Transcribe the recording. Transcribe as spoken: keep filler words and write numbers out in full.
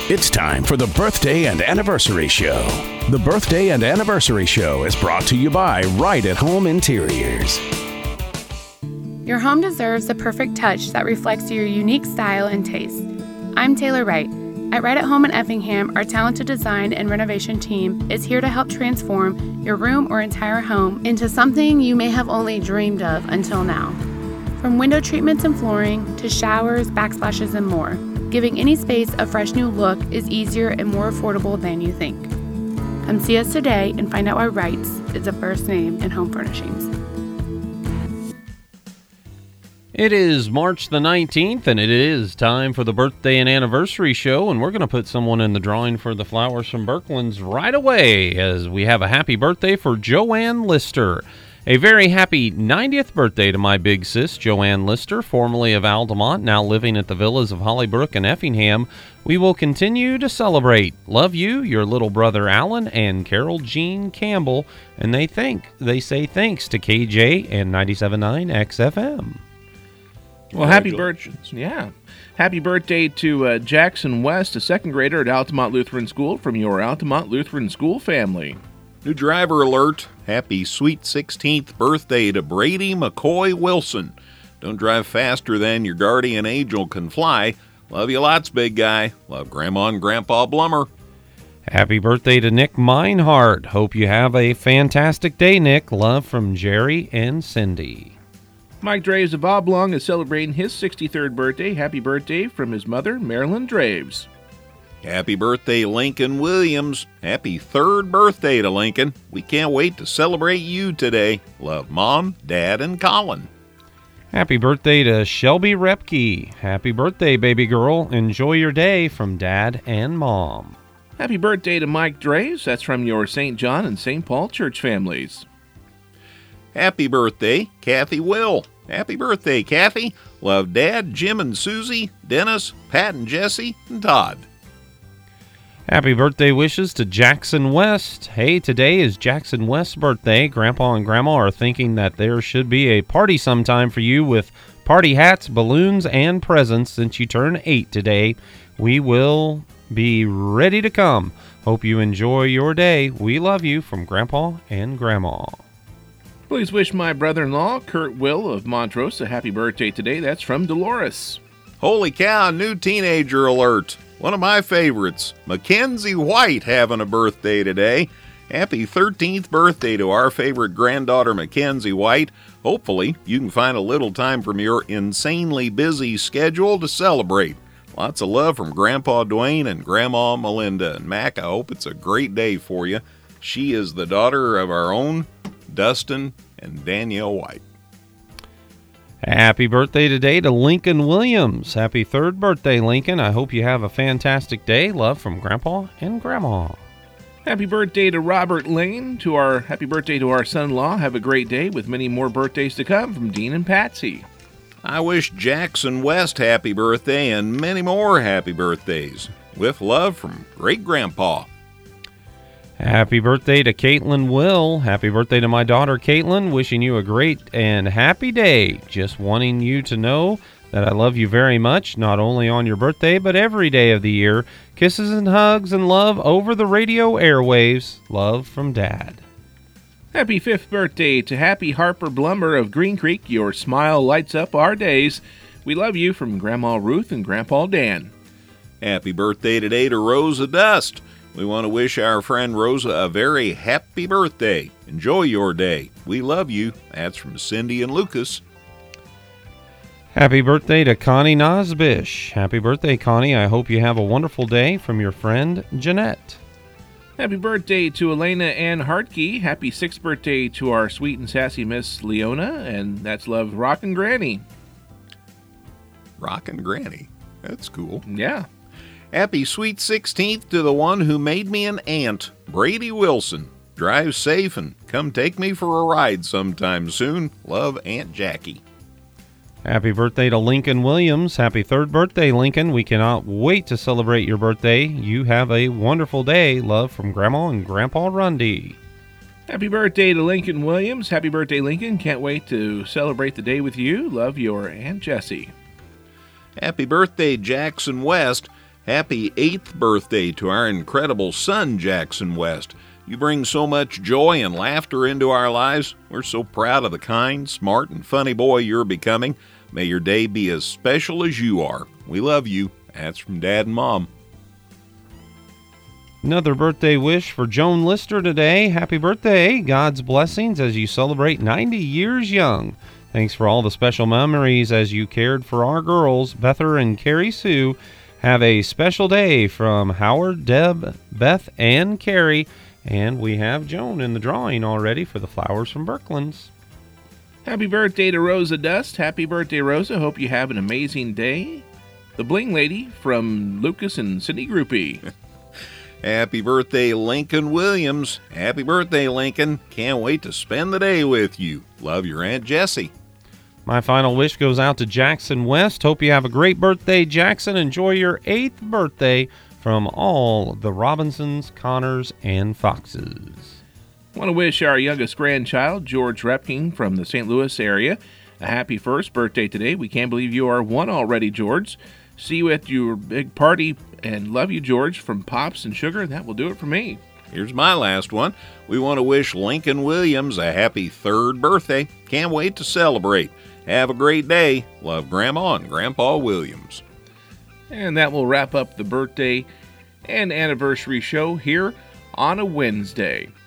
It's time for the Birthday and Anniversary Show. The Birthday and Anniversary Show is brought to you by Right at Home Interiors. Your home deserves the perfect touch that reflects your unique style and taste. I'm Taylor Wright. At Right at Home in Effingham, our talented design and renovation team is here to help transform your room or entire home into something you may have only dreamed of until now. From window treatments and flooring to showers, backsplashes, and more, giving any space a fresh new look is easier and more affordable than you think. Come see us today and find out why Wright's is the first name in home furnishings. It is March the nineteenth, and it is time for the Birthday and Anniversary Show, and we're going to put someone in the drawing for the Flowers from Berklands right away, as we have a happy birthday for Joanne Lister. A very happy ninetieth birthday to my big sis, Joanne Lister, formerly of Altamont, now living at the villas of Hollybrook and Effingham. We will continue to celebrate. Love you, your little brother Alan, and Carol Jean Campbell, and they think they say thanks to K J and ninety-seven point nine X F M. Well, happy birthday! Yeah, happy birthday to uh, Jackson West, a second grader at Altamont Lutheran School from your Altamont Lutheran School family. New driver alert. Happy sweet sixteenth birthday to Brady McCoy Wilson. Don't drive faster than your guardian angel can fly. Love you lots, big guy. Love Grandma and Grandpa Blummer. Happy birthday to Nick Meinhardt. Hope you have a fantastic day, Nick. Love from Jerry and Cindy. Mike Draves of Oblong is celebrating his sixty-third birthday. Happy birthday from his mother, Marilyn Draves. Happy birthday, Lincoln Williams. Happy third birthday to Lincoln. We can't wait to celebrate you today. Love Mom, Dad, and Colin. Happy birthday to Shelby Repke. Happy birthday, baby girl. Enjoy your day from Dad and Mom. Happy birthday to Mike Draves. That's from your Saint John and Saint Paul church families. Happy birthday, Kathy Will. Happy birthday, Kathy. Love Dad, Jim and Susie, Dennis, Pat and Jesse, and Todd. Happy birthday wishes to Jackson West. Hey, today is Jackson West's birthday. Grandpa and Grandma are thinking that there should be a party sometime for you with party hats, balloons, and presents since you turn eight today. We will be ready to come. Hope you enjoy your day. We love you from Grandpa and Grandma. Please wish my brother-in-law, Kurt Will of Montrose, a happy birthday today. That's from Dolores. Holy cow, new teenager alert. One of my favorites, Mackenzie White, having a birthday today. Happy thirteenth birthday to our favorite granddaughter, Mackenzie White. Hopefully, you can find a little time from your insanely busy schedule to celebrate. Lots of love from Grandpa Dwayne and Grandma Melinda. And Mac, I hope it's a great day for you. She is the daughter of our own Dustin and Danielle White. Happy birthday today to Lincoln Williams. Happy third birthday, Lincoln. I hope you have a fantastic day. Love from Grandpa and Grandma. Happy birthday to Robert Lane. To our happy birthday to our son-in-law. Have a great day with many more birthdays to come from Dean and Patsy. I wish Jackson West happy birthday and many more happy birthdays. With love from Great Grandpa. Happy birthday to Caitlin Will. Happy birthday to my daughter, Caitlin. Wishing you a great and happy day. Just wanting you to know that I love you very much, not only on your birthday, but every day of the year. Kisses and hugs and love over the radio airwaves. Love from Dad. Happy fifth birthday to Happy Harper Blummer of Green Creek. Your smile lights up our days. We love you from Grandma Ruth and Grandpa Dan. Happy birthday today to Rosa Dust. We want to wish our friend Rosa a very happy birthday. Enjoy your day. We love you. That's from Cindy and Lucas. Happy birthday to Connie Nosbish. Happy birthday, Connie. I hope you have a wonderful day from your friend Jeanette. Happy birthday to Elena Ann Hartke. Happy sixth birthday to our sweet and sassy Miss Leona. And that's love, Rockin' Granny. Rockin' Granny. That's cool. Yeah. Happy sweet sixteenth to the one who made me an aunt, Brady Wilson. Drive safe and come take me for a ride sometime soon. Love, Aunt Jackie. Happy birthday to Lincoln Williams. Happy third birthday, Lincoln. We cannot wait to celebrate your birthday. You have a wonderful day. Love from Grandma and Grandpa Rundy. Happy birthday to Lincoln Williams. Happy birthday, Lincoln. Can't wait to celebrate the day with you. Love, your Aunt Jessie. Happy birthday, Jackson West. Happy eighth birthday to our incredible son, Jackson West. You bring so much joy and laughter into our lives. We're so proud of the kind, smart, and funny boy you're becoming. May your day be as special as you are. We love you. That's from Dad and Mom. Another birthday wish for Joan Lister today. Happy birthday. God's blessings as you celebrate ninety years young. Thanks for all the special memories as you cared for our girls, Bether and Carrie Sue. Have a special day from Howard, Deb, Beth, and Carrie. And we have Joan in the drawing already for the Flowers from Berklands. Happy birthday to Rosa Dust. Happy birthday, Rosa. Hope you have an amazing day. The Bling Lady from Lucas and Sydney Groupie. Happy birthday, Lincoln Williams. Happy birthday, Lincoln. Can't wait to spend the day with you. Love, your Aunt Jessie. My final wish goes out to Jackson West. Hope you have a great birthday, Jackson. Enjoy your eighth birthday from all the Robinsons, Connors, and Foxes. I want to wish our youngest grandchild, George Repking from the Saint Louis area, a happy first birthday today. We can't believe you are one already, George. See you at your big party, and love you, George, from Pops and Sugar. That will do it for me. Here's my last one. We want to wish Lincoln Williams a happy third birthday. Can't wait to celebrate. Have a great day. Love, Grandma and Grandpa Williams. And that will wrap up the birthday and anniversary show here on a Wednesday.